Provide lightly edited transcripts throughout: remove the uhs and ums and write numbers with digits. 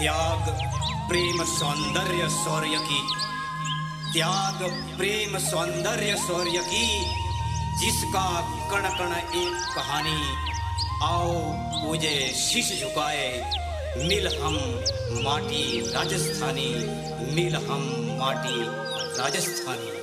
त्याग प्रेम सौंदर्य शौर्य की, त्याग प्रेम सौंदर्य शौर्य की, जिसका कण कण एक कहानी। आओ पूजे शीश झुकाए, मिल हम माटी राजस्थानी, मिल हम माटी राजस्थानी।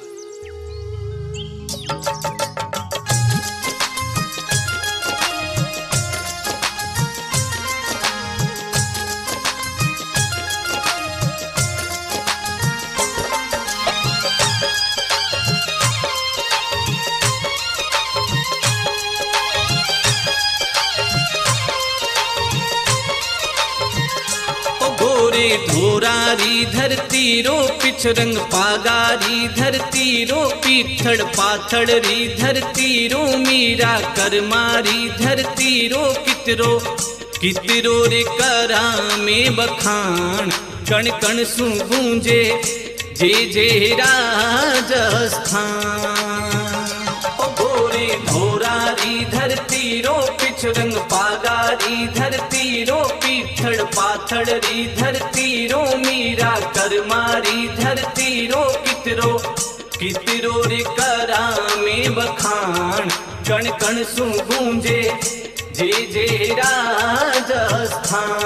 धोरारी धरती रो पिछ रंग पागारी धरती रो पीठड़ पाथड़ी धरती रो मीरा करमारी धरती रो कितरो रे करा में बखान। कण कण सु गूंजे जे जे राजस्थान। गोरे धोरारी धरती रो पिछ रंग पागारी धरती रो पीठड़ पाथड़ी धरती रो मीरा करमारी धरती रो कितरो रे करा में बखान। कण कण सु गूंजे जे जे राजस्थान।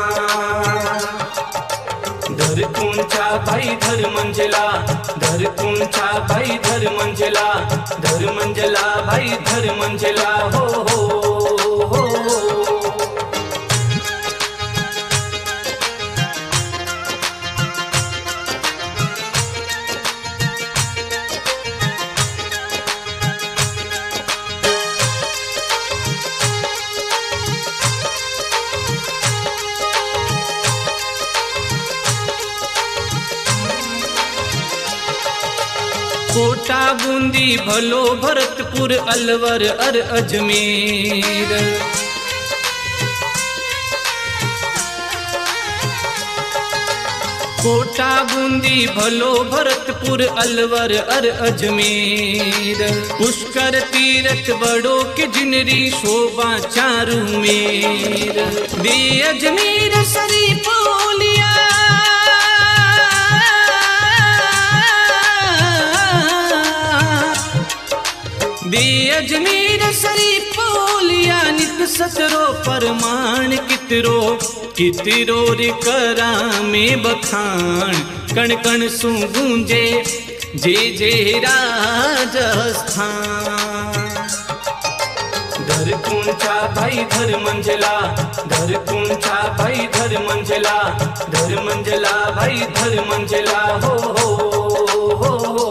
धर कुंचा भाई धर मंजिला, धर कुंचा भाई धर मंजिला, धर मंजिला भाई धर मंजिला। हो हो। कोटा बूंदी भलो भरतपुर अलवर अर अजमेर। कोटा बूंदी भलो भरतपुर अलवर अर अजमेर। पुष्कर तीरथ बड़ो के जिनरी शोभा चारू मेर। दे अजमेर सरी पोलिया, दे अजमेर सरी पोलिया नित सतरो परमाण। कितरो रे करा में बखान। कण कण सु गूंजे जे जे राजस्थान। धर कुंचा भाई धर मंजिला, धर कुंचा भाई धर मंजिला, धर मंजिला भाई धर मंजिला। हो हो।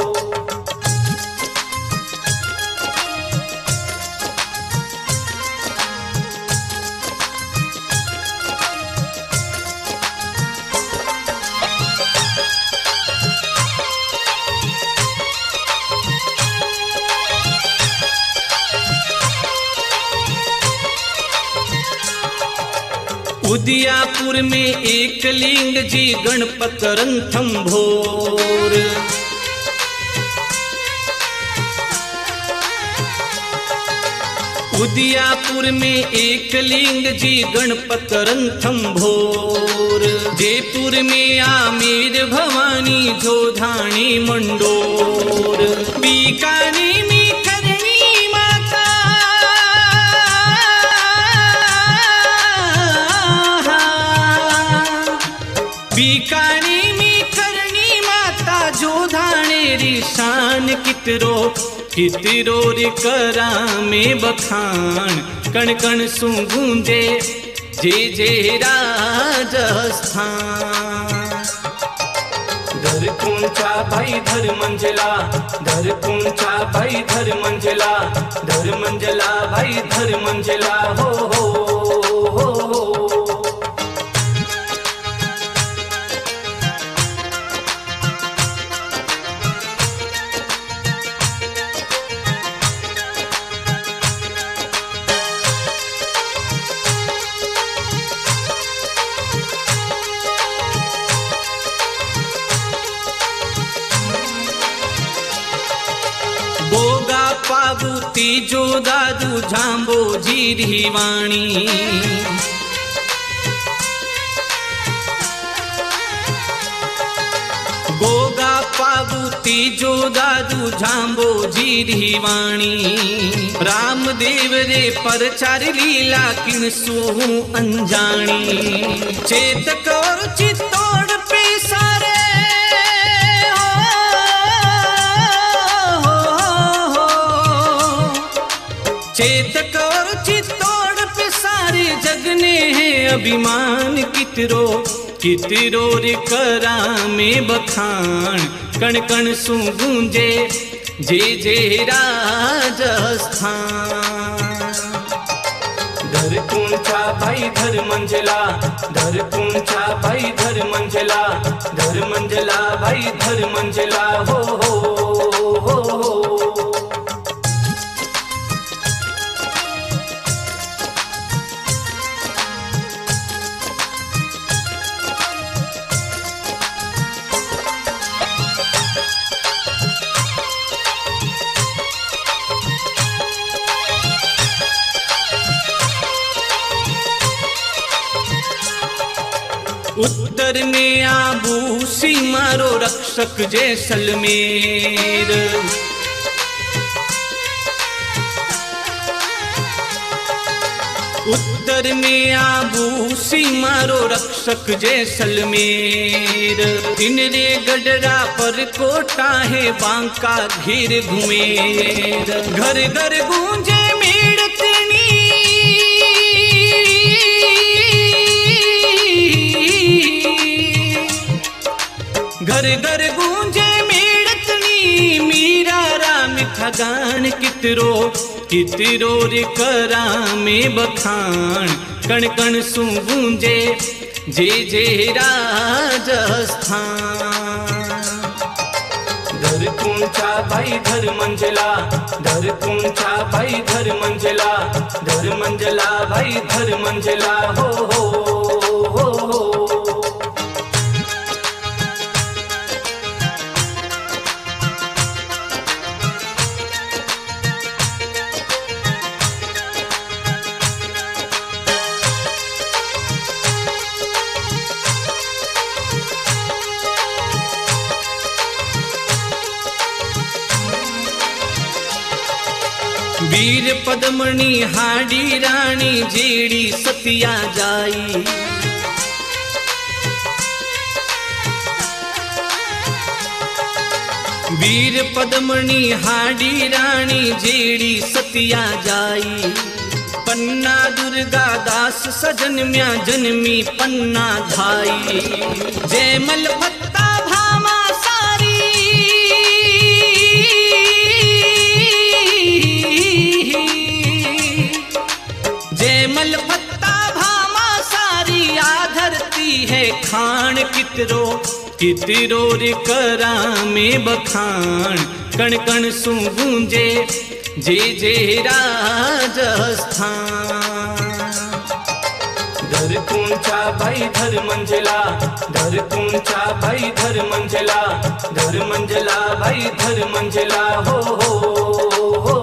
उदयापुर में एक लिंग जी गणपत रंथम भोर। उदयापुर में एक लिंग जी गणपत रंथम भोर। जयपुर में आमेर भवानी जोधानी मंडोर। बीकानेर में बीकानेर में करणी माता जोधानेरी शान। कितरो रे करा में बखान। कण कण सु गूंजे जे जे राजस्थान। धर कुंचा भाई धर मंजिला, धर कुंचा भाई धर मंजिला, धर मंजिला भाई धर मंजिला। हो हो। बोगा पाबू तीजो दादू झांबो जीरी वाणी। तीजो दादू झांबो जी वाणी रामदेव रे परचार लीला किन सोहू अंजाणी चेतक और चित्तौड़ पे सारे चेतक और चित्तौड़ पे सारे जगने हैं अभिमान कितरो कितरो रे करा में बखान कण कण सु गूंजे जे जे राजस्थान धर कुंचा भाई धर मंजला धर कुंचा भाई धर मंजला भाई धर मंजला हो हो। उत्तर में आबू सीमारो रक्षक जैसलमेर उत्तर में आबू सीमारो रक्षक जैसलमेर इनरे गडरा पर कोटा है बांका घेर घुमेर घर घर गूंजे मेड़तनी घर घर गूंजे मेड़तनी मीरा राम ठगान कितरो कितरो रे करा में बखान कण कण सु गूंजे जे जे राजस्थान धर कुंचा भाई धर मंजला धर कुंचा भाई धर मंजला भाई धर मंजला हो हो। वीर पदमणि हाडी रानी जेड़ी सतिया जाई वीर पदमणि हाडी रानी जेड़ी सतिया जाई पन्ना दुर्गा दास सजन म्या जन्मी पन्ना धाई जयमल भत्ता भामा सारी जयमल भत्ता भामा सारी आधरती है खान कितरो कितरो रे करा में बखान कण कण सु गूंजे जे जे राजस्थान धर कुंचा भाई धर मंजला धर कुंचा भाई धर मंजला भाई धर मंजला हो हो।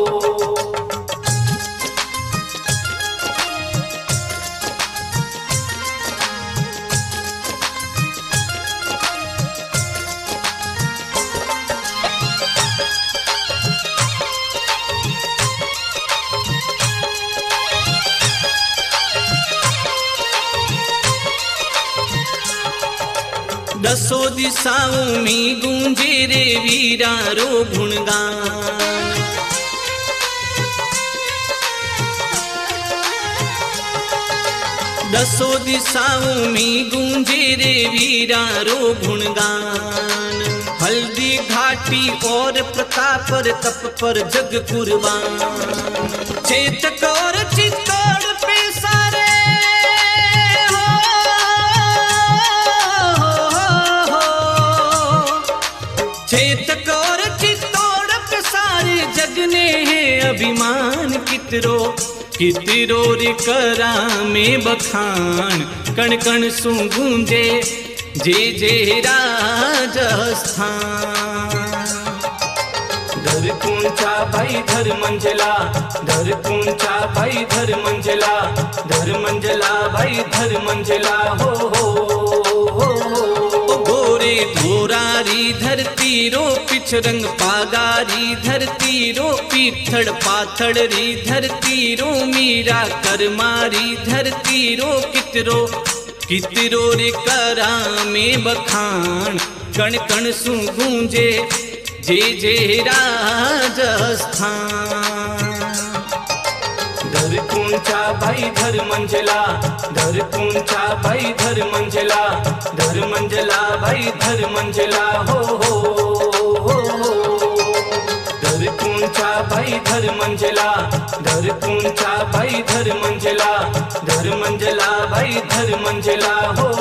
दसो दिशाओं में गूंजे रे वीरा रो गुणगान दसो दिशाओं में गूंजे रे वीरा रो गुणगान हल्दी घाटी और प्रतापर तप पर जग कुर्बान चेतक और चित्तौड़ पे सारे चेतक और चित्तौड़ पे सारे जगने हैं अभिमान कितरो कितरो रे करा में बखान कण कण सु गूंजे जे जे राजस्थान धर कुंचा भाई धर मंजला धर कुंचा भाई धर मंजला भाई धर मंजला हो हो। रे धोरारी धरती रो पिछरंग पागारी धरती रो पीठड़ पाथड़ री धरती रो मीरा करमारी धरती रो कितरो रे करा में बखान कण कण सु गूंजे जे राजस्थान। धर कुंचा भाई धर मंझला, धर कुंचा भाई धर मंझला, धर मंझला भाई धर मंझला हो हो। धर कुंचा भाई धर मंझला, धर कुंचा भाई धर मंझला, धर मंझला भाई धर मंझला हो